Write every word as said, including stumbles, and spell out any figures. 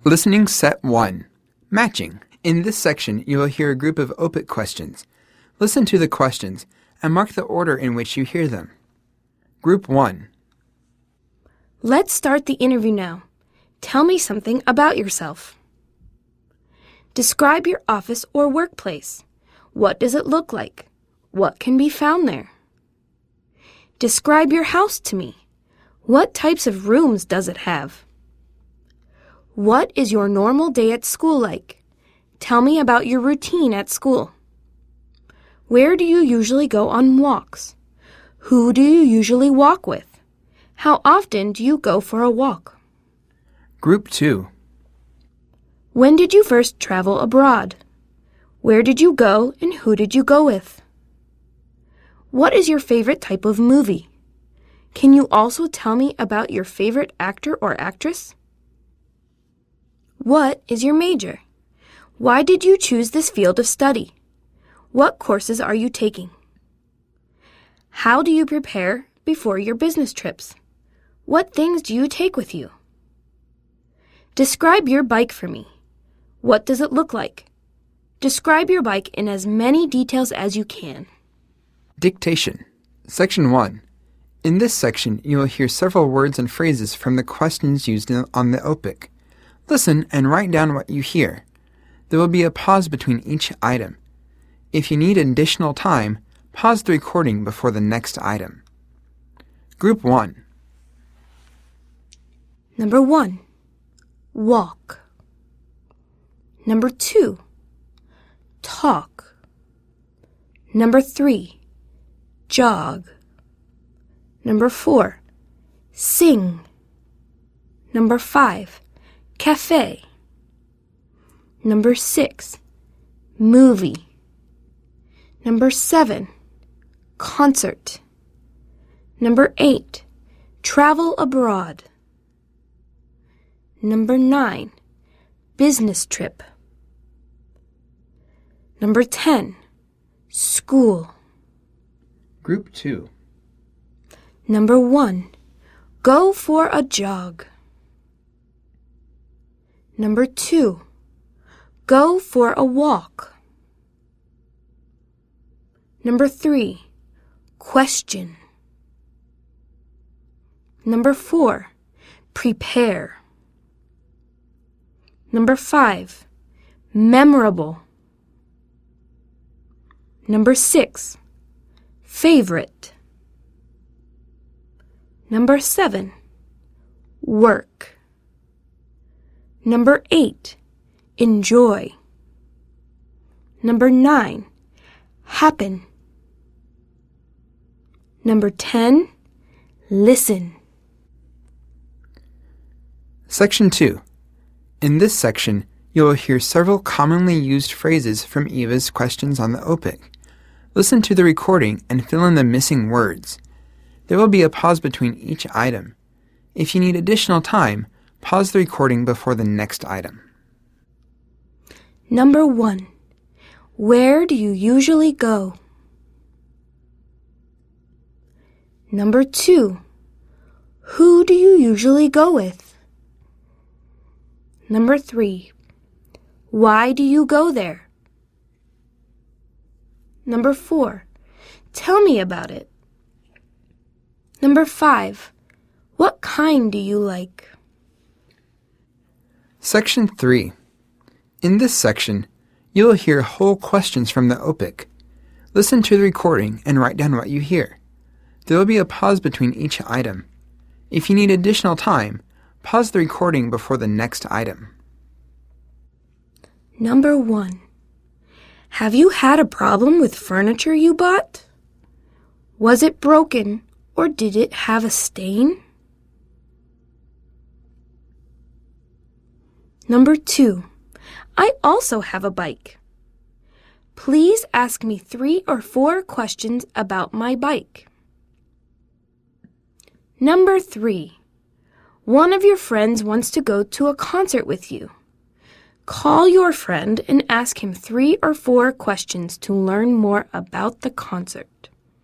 Listening Set one. Matching. In this section, you will hear a group of O P I C questions. Listen to the questions and mark the order in which you hear them. Group one. Let's start the interview now. Tell me something about yourself. Describe your office or workplace. What does it look like? What can be found there? Describe your house to me. What types of rooms does it have? What is your normal day at school like? Tell me about your routine at school. Where do you usually go on walks? Who do you usually walk with? How often do you go for a walk? Group two. When did you first travel abroad? Where did you go and who did you go with? What is your favorite type of movie? Can you also tell me about your favorite actor or actress? What is your major? Why did you choose this field of study? What courses are you taking? How do you prepare before your business trips? What things do you take with you? Describe your bike for me. What does it look like? Describe your bike in as many details as you can. Dictation. Section one. In this section, you will hear several words and phrases from the questions used in, on the O P I C. Listen and write down what you hear. There will be a pause between each item. If you need additional time, pause the recording before the next item. Group one. Number one, walk. Number two, talk. Number three, jog. Number four, sing. Number five, cafe. Number six, movie. Number seven, concert. Number eight, travel abroad. Number nine, business trip. Number ten, school. Group two. Number one, go for a jog. Number two, go for a walk. Number three, question. Number four, prepare. Number five, memorable. Number six, favorite. Number seven, work. Number eight, enjoy. Number nine, happen. Number ten, listen. Section two. In this section, you will hear several commonly used phrases from Eva's questions on the O P I C. Listen to the recording and fill in the missing words. There will be a pause between each item. If you need additional time, pause the recording before the next item. Number one, where do you usually go? Number two, who do you usually go with? Number three, why do you go there? Number four, tell me about it. Number five, what kind do you like? Section three. In this section, you will hear whole questions from the O P I C. Listen to the recording and write down what you hear. There will be a pause between each item. If you need additional time, pause the recording before the next item. Number one, have you had a problem with furniture you bought? Was it broken or did it have a stain? Number two, I also have a bike. Please ask me three or four questions about my bike. Number three, one of your friends wants to go to a concert with you. Call your friend and ask him three or four questions to learn more about the concert.